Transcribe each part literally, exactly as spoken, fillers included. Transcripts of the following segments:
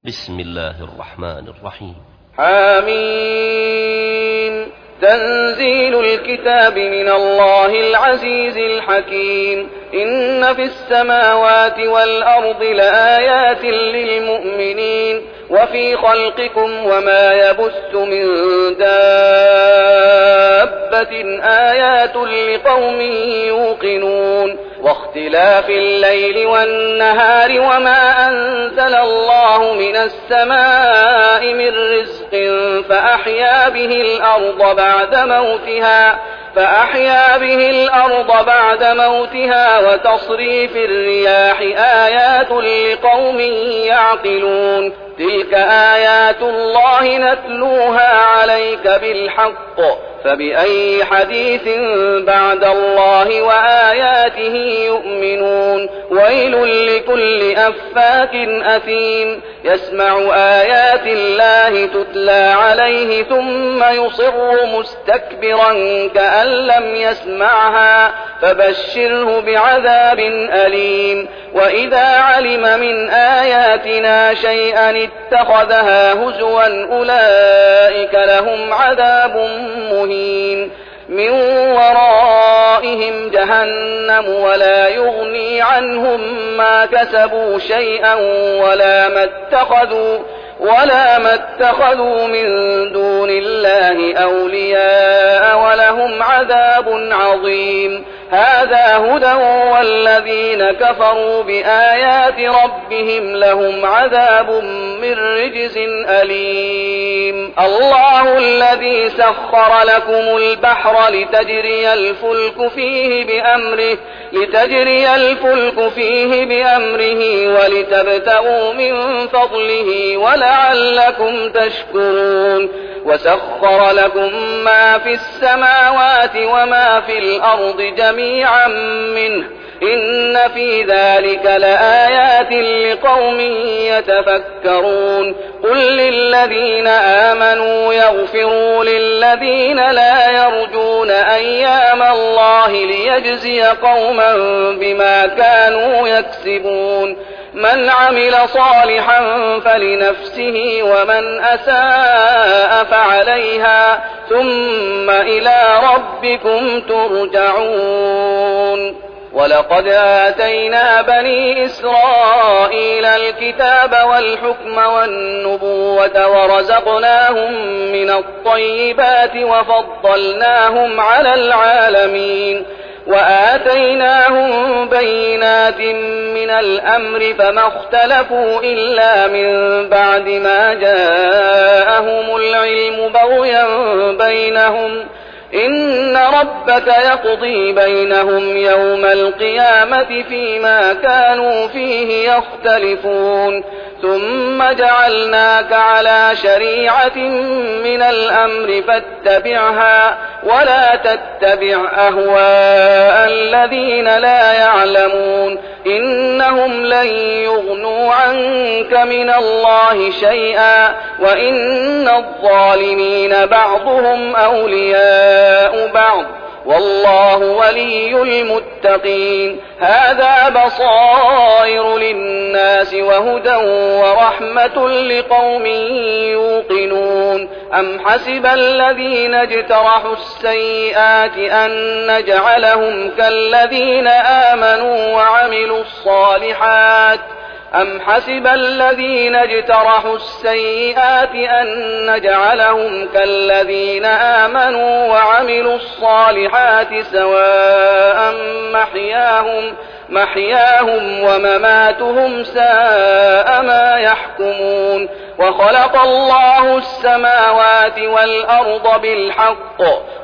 بسم الله الرحمن الرحيم. حميم. تنزيل الكتاب من الله العزيز الحكيم. إن في السماوات والأرض لآيات للمؤمنين وفي خلقكم وما يبث من دابة آيات لقوم يوقنون واختلاف الليل والنهار وما أنزل الله من السماء من رزق فأحيا به الأرض بعد موتها فأحيا به الأرض بعد موتها وتصريف الرياح آيات لقوم يعقلون. تلك آيات الله نتلوها عليك بالحق فبأي حديث بعد الله وآياته يؤمنون. ويل لكل أفاك أثيم يسمع آيات الله تتلى عليه ثم يصر مستكبرا كأن لم يسمعها فبشره بعذاب أليم. وإذا علم من آياتنا شيئا اتخذها هزوا أولئك لهم عذاب مهين. من ورائهم جهنم ولا يغني عنهم ما كسبوا شيئا ولا ما اتخذوا ولا ما اتخذوا من دون الله أولياء ولهم عذاب عظيم. هذا هدى والذين كفروا بآيات ربهم لهم عذاب من رجز أليم. الله الذي سخر لكم البحر لتجري الفلك فيه بأمره لتجري الفلك فيه بأمره ولتبتغوا من فضله ولعلكم تشكرون. وسخر لكم ما في السماوات وما في الأرض جميعا منه إن في ذلك لآيات لقوم يتفكرون. قل للذين آمنوا يغفروا للذين لا يرجون أيام الله ليجزي قوما بما كانوا يكسبون. من عمل صالحا فلنفسه ومن أساء فعليها ثم إلى ربكم ترجعون. ولقد آتينا بني إسرائيل الكتاب والحكم والنبوة ورزقناهم من الطيبات وفضلناهم على العالمين وآتيناهم بينات من الأمر فما اختلفوا إلا من بعد ما جاءهم العلم بغيا بينهم إن ربك يقضي بينهم يوم القيامة فيما كانوا فيه يختلفون. ثم جعلناك على شريعة من الأمر فاتبعها ولا تتبع أهواء الذين لا يعلمون إنهم لن يغنوا عنك من الله شيئا وإن الظالمين بعضهم أولياء بعض والله ولي المتقين. هذا بصائر للناس وهدى ورحمة لقوم يوقنون. أم حسب الذين اجترحوا السيئات أن نجعلهم كالذين آمنوا وعملوا الصالحات أم حسب الذين اجترحوا السيئات أن نجعلهم كالذين آمنوا وعملوا الصالحات سواء محياهم محياهم ومماتهم ساء ما يحكمون. وخلق الله السماوات والأرض بالحق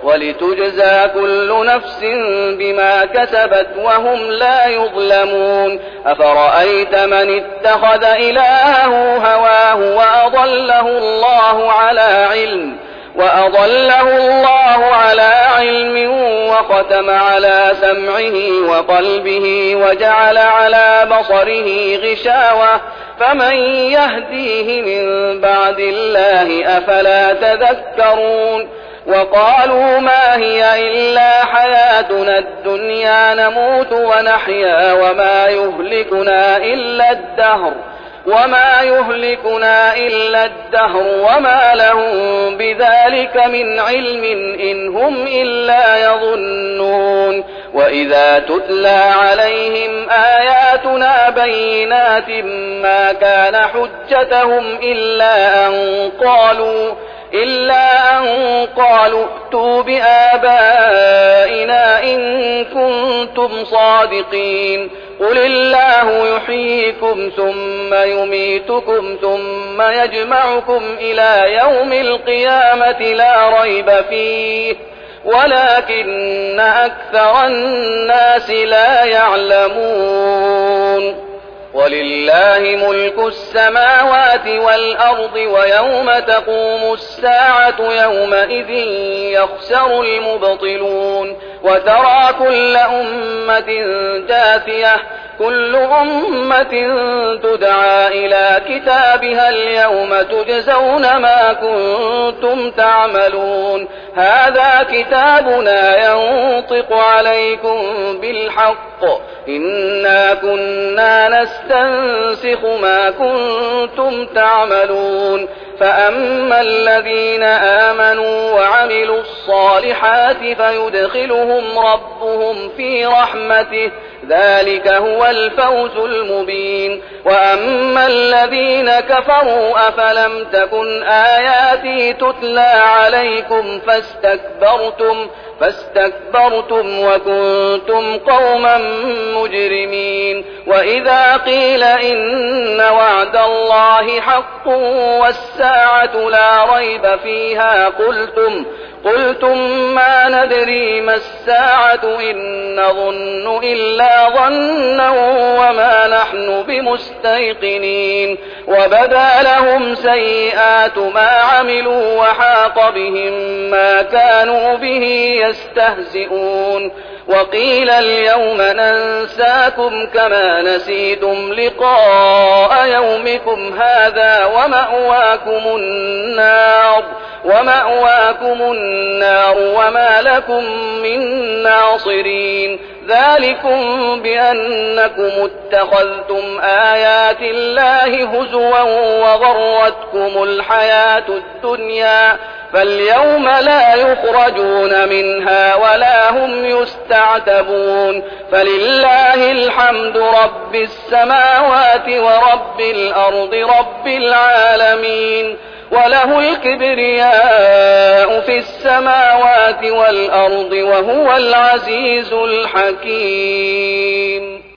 ولتجزى كل نفس بما كسبت وهم لا يظلمون. أفرأيت من اتخذ إلهه هواه وأضله الله على علم وأضله الله على علم وختم على سمعه وقلبه وجعل على بصره غشاوة فمن يهديه من بعد الله أفلا تذكرون. وقالوا ما هي إلا حياتنا الدنيا نموت ونحيا وما يهلكنا إلا الدهر وما يهلكنا إلا الدهر وما لهم بذلك من علم إن هم إلا يظنون وإذا تتلى عليهم آياتنا بينات ما كان حجتهم إلا أن قالوا إلا أن قالوا ائتوا بآبائنا إن كنتم صادقين قل الله يحييكم ثم يميتكم ثم يجمعكم إلى يوم القيامة لا ريب فيه ولكن أكثر الناس لا يعلمون ولله ملك السماوات والأرض ويوم تقوم الساعة يومئذ يخسر المبطلون وترى كل أمة جاثية كل أمة تدعى إلى كتابها اليوم تجزون ما كنتم تعملون هذا كتابنا ينطق عليكم بالحق إنا كنا نستنسخ ما كنتم تعملون فأما الذين آمنوا وعملوا الصالحات فيدخلهم ربهم في رحمته ذلك هو الفوز المبين وأما الذين كفروا أفلم تكن آياتي تتلى عليكم فاستكبرتم فاستكبرتم وكنتم قوما مجرمين وإذا قيل إن وعد الله حق والساعة لا ريب فيها قلتم قلتم ما ندري ما الساعة إن نظن إلا ظنا وما نحن بمستيقنين وبدا لهم سيئات ما عملوا وحاق بهم ما كانوا به يستهزئون وقيل اليوم ننساكم كما نسيتم لقاء يومكم هذا ومأواكم النار ومأواكم النار وما لكم من ناصرين ذلكم بأنكم اتخذتم آيات الله هزوا وغرتكم الحياة الدنيا فاليوم لا يخرجون منها ولا هم يستعتبون فلله الحمد رب السماوات ورب الأرض رب العالمين وله الكبرياء في السماوات والأرض وهو العزيز الحكيم